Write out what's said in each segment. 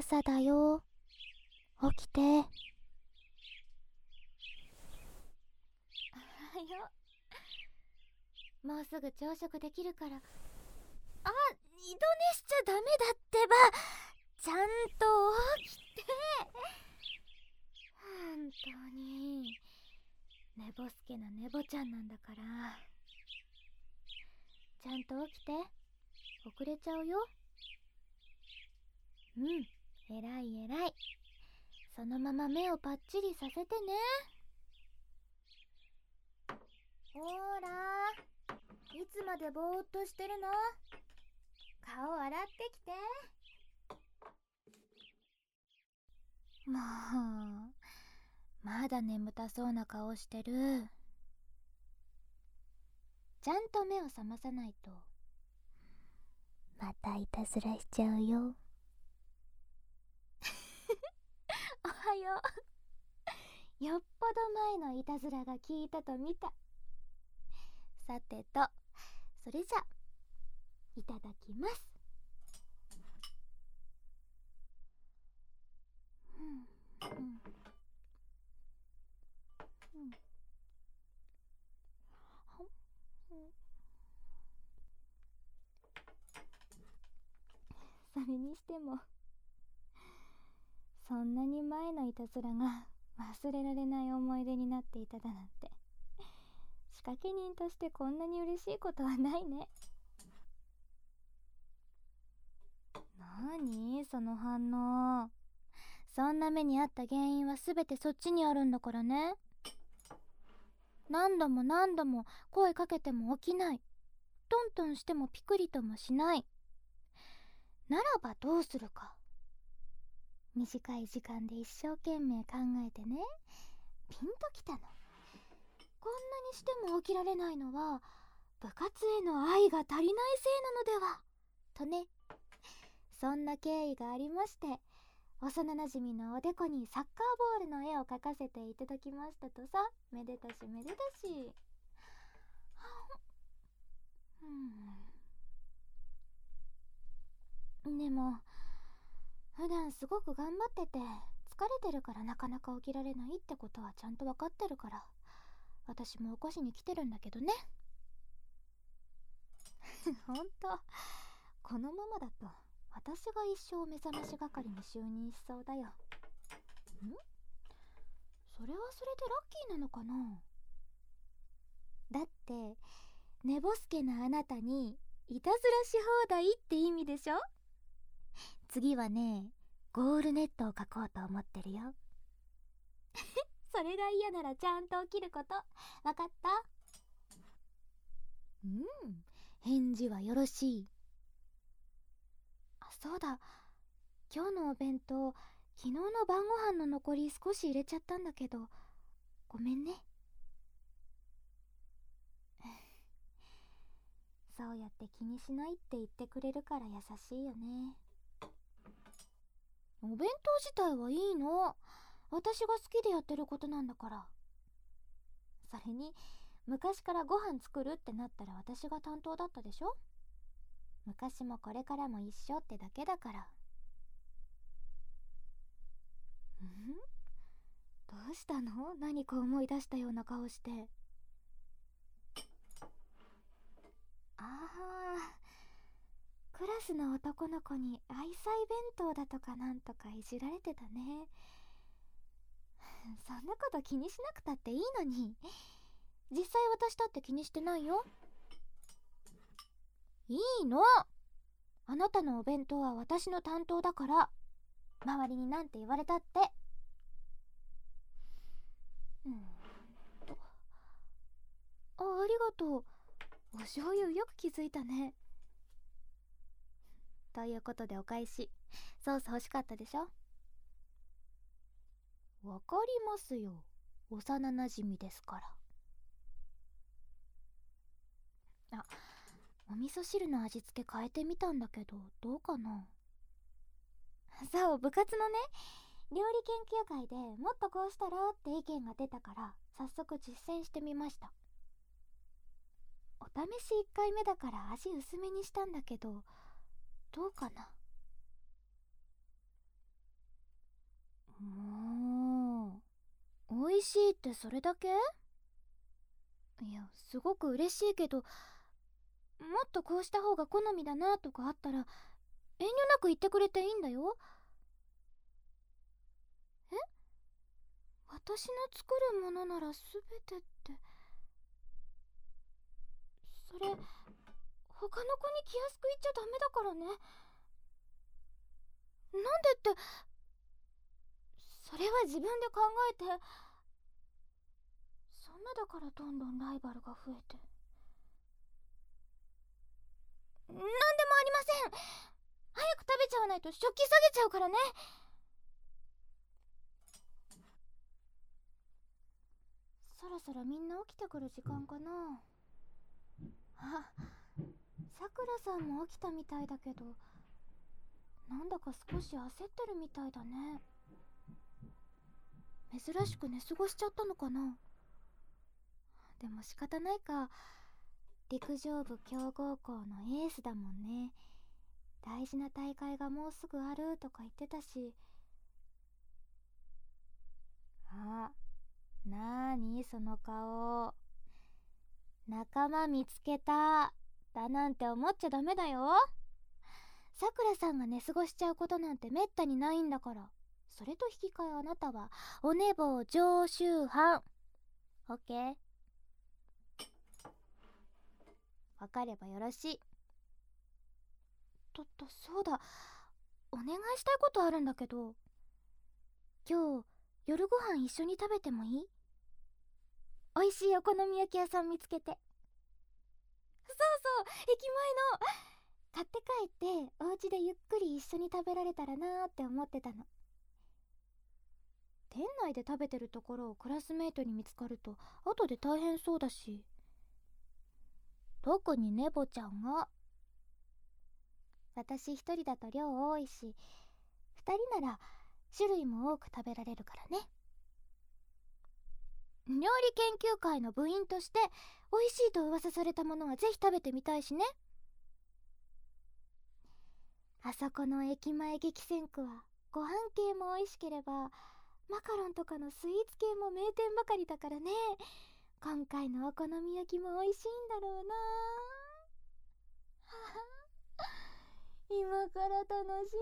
朝だよ。起きて。おはよう。もうすぐ朝食できるから。あ、二度寝しちゃダメだってば。ちゃんと起きて。本当に寝ぼすけな寝ぼちゃんなんだから。ちゃんと起きて。遅れちゃうよ。うん、偉い偉い。そのまま目をパッチリさせてね。ほーら、いつまでぼーっとしてるの？顔洗ってきて。もう、まだ眠たそうな顔してる。ちゃんと目を覚まさないとまたいたずらしちゃうよ。おはよう。よっぽど前のいたずらが効いたと見た。さてと、それじゃいただきます。それにしてもそんなに前のいたずらが忘れられない思い出になっていただなんて、仕掛け人としてこんなに嬉しいことはないね。なにその反応。そんな目にあった原因は全てそっちにあるんだからね。何度も何度も声かけても起きない。トントンしてもピクリともしない。ならばどうするか。短い時間で一生懸命考えてね、ピンときたの。こんなにしても起きられないのは部活への愛が足りないせいなのではとね。そんな経緯がありまして、幼なじみのおでこにサッカーボールの絵を描かせていただきましたとさ。めでたしめでたし。でも普段すごく頑張ってて疲れてるからなかなか起きられないってことはちゃんと分かってるから、私も起こしに来てるんだけどね。ほんと、このままだと私が一生目覚まし係に就任しそうだよ。それはそれでラッキーなのかな。だって寝ぼすけなあなたにいたずらし放題って意味でしょ。次はね、ゴールネットを描こうと思ってるよ。それが嫌ならちゃんと起きること、わかった？返事はよろしい。あ、そうだ、今日のお弁当、昨日の晩ご飯の残り少し入れちゃったんだけど、ごめんね。そうやって気にしないって言ってくれるから優しいよね。お弁当自体はいいの。私が好きでやってることなんだから。それに昔からご飯作るってなったら私が担当だったでしょ。昔もこれからも一緒ってだけだから。どうしたの？何か思い出したような顔して。ああ、クラスの男の子に愛妻弁当だとかなんとかいじられてたね。そんなこと気にしなくたっていいのに。実際私だって気にしてないよ。いいの。あなたのお弁当は私の担当だから、周りになんて言われたって。ありがとう。お醤油よく気づいたね。ということでお返し。ソース欲しかったでしょ。わかりますよ。幼なじみですから。あ、お味噌汁の味付け変えてみたんだけど、どうかな。そう、部活のね、料理研究会でもっとこうしたらって意見が出たから、早速実践してみました。お試し1回目だから味薄めにしたんだけど、どうかな。 もう、美味しいってそれだけ？いや、すごく嬉しいけど、もっとこうした方が好みだなとかあったら遠慮なく言ってくれていいんだよ。え？私の作るものなら全てって、それ他の子に気安く言っちゃダメだからね。なんでって、それは自分で考えて。そんなだからどんどんライバルが増えて。なんでもありません。早く食べちゃわないと食器下げちゃうからね。そろそろみんな起きてくる時間かな。あ、さくらさんも起きたみたいだけど、なんだか少し焦ってるみたいだね。珍しく寝過ごしちゃったのかな。でも仕方ないか。陸上部強豪校のエースだもんね。大事な大会がもうすぐあるとか言ってたし。あ、なーにその顔。仲間見つけただなんて思っちゃダメだよ。さくらさんが寝過ごしちゃうことなんてめったにないんだから。それと引き換えあなたはお寝坊常習犯。オッケー。わかればよろしい。そうだ、お願いしたいことあるんだけど、今日夜ご飯一緒に食べてもいい？美味しいお好み焼き屋さん見つけて。そうそう、駅前の。買って帰ってお家でゆっくり一緒に食べられたらなーって思ってたの。店内で食べてるところをクラスメートに見つかると後で大変そうだし、特にネボちゃんが。私一人だと量多いし、二人なら種類も多く食べられるからね。料理研究会の部員として美味しいと噂されたものはぜひ食べてみたいしね。あそこの駅前激戦区はご飯系も美味しければマカロンとかのスイーツ系も名店ばかりだからね。今回のお好み焼きも美味しいんだろうな。今から楽し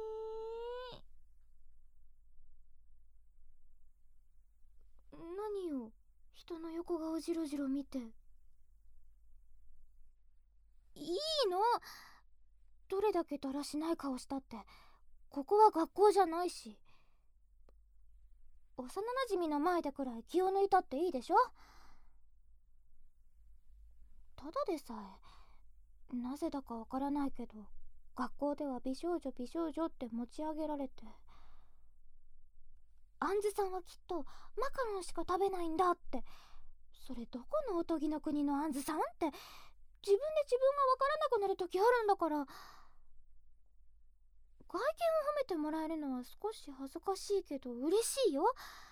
み。何よ、人の横顔ジロジロ見て。いいの、どれだけだらしない顔したってここは学校じゃないし。幼なじみの前でくらい気を抜いたっていいでしょ。ただでさえなぜだかわからないけど学校では美少女美少女って持ち上げられて、アンズさんはきっとマカロンしか食べないんだって。それどこのおとぎの国のアンズさんって、自分で自分がわからなくなる時あるんだから。外見を褒めてもらえるのは少し恥ずかしいけど嬉しいよ。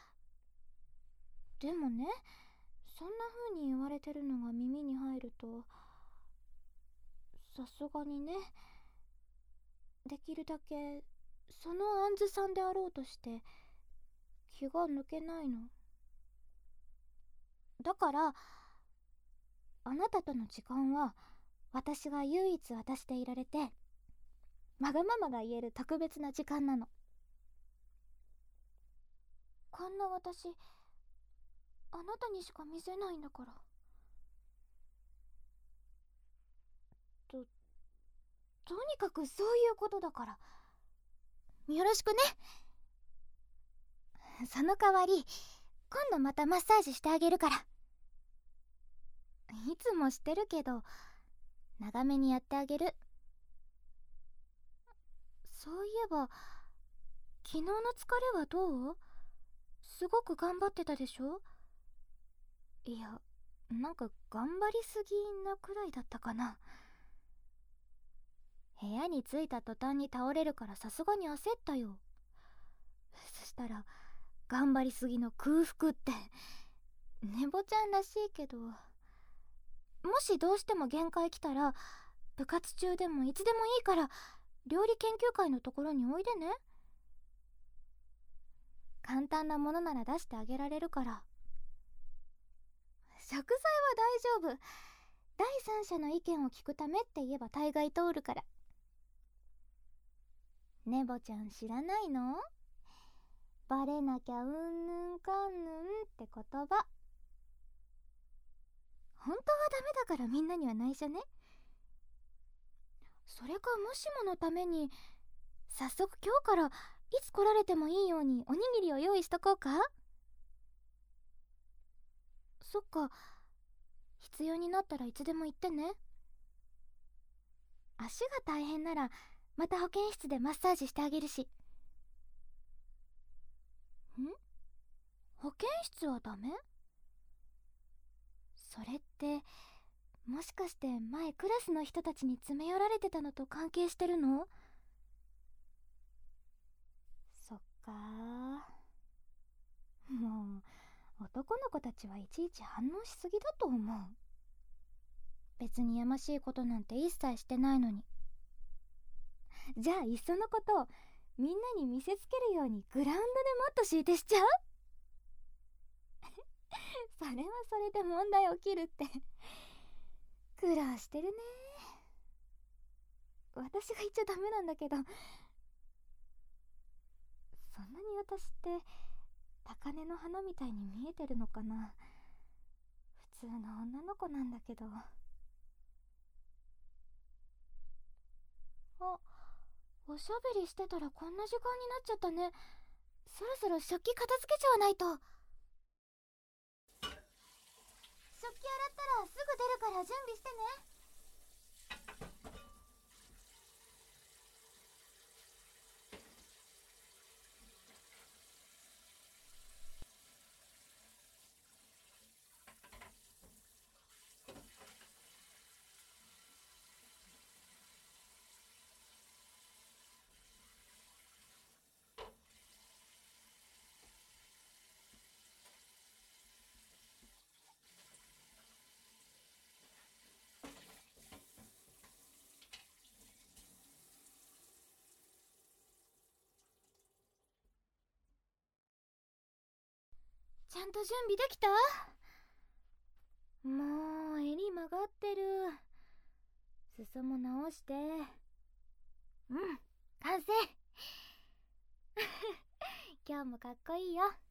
でもね、そんな風に言われてるのが耳に入ると、さすがにね、できるだけそのアンズさんであろうとして気が抜けないの。だからあなたとの時間は私が唯一私でいられて、わがままが言える特別な時間なの。こんな私あなたにしか見せないんだから。とにかくそういうことだからよろしくね。その代わり今度またマッサージしてあげるから。いつもしてるけど長めにやってあげる。そういえば昨日の疲れはどう？すごく頑張ってたでしょ？いや、なんか頑張りすぎなくらいだったかな。部屋に着いた途端に倒れるからさすがに焦ったよ。そしたら頑張りすぎの空腹って寝坊ちゃんらしいけど、もしどうしても限界来たら部活中でもいつでもいいから料理研究会のところにおいでね。 簡単なものなら出してあげられるから。食材は大丈夫。第三者の意見を聞くためって言えば大概通るから。ねぼちゃん知らないの？バレなきゃうんぬんかんぬんって言葉。本当はダメだからみんなには内緒ね。それかもしものために早速今日からいつ来られてもいいようにおにぎりを用意しとこうか。そっか、必要になったらいつでも言ってね。足が大変ならまた保健室でマッサージしてあげるし。保健室はダメ？それってもしかして前クラスの人たちに詰め寄られてたのと関係してるの？そっかー。もう男の子たちはいちいち反応しすぎだと思う。別にやましいことなんて一切してないのに。じゃあいっそのことみんなに見せつけるようにグラウンドでマット敷いてしちゃう？それはそれで問題起きるって。苦労してるね。私が言っちゃダメなんだけど、そんなに私って高嶺の花みたいに見えてるのかな。普通の女の子なんだけど。あ、おしゃべりしてたらこんな時間になっちゃったね。そろそろ食器片付けちゃわないと。食器洗ったらすぐ出るから準備してね。ちゃんと準備できた？もう襟曲がってる。裾も直して。完成。今日もかっこいいよ。